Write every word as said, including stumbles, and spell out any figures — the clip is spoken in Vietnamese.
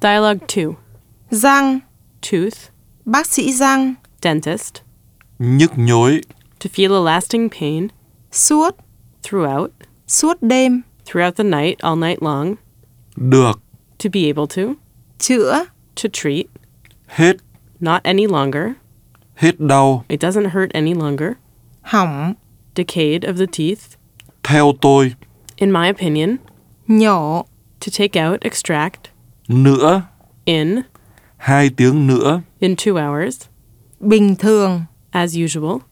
Dialogue two. Răng, Tooth. bác sĩ răng. Dentist. Nhức nhối. To feel a lasting pain. Suốt, Throughout. suốt đêm. Throughout the night, all night long. Được. To be able to. Chữa, To treat. Hết. Not any longer. Hết đau. It doesn't hurt any longer. hỏng, Decayed of the teeth. Theo tôi. In my opinion. nhổ, To take out, extract. Nữa. In. Hai tiếng nữa. In two hours. bình thường. As usual.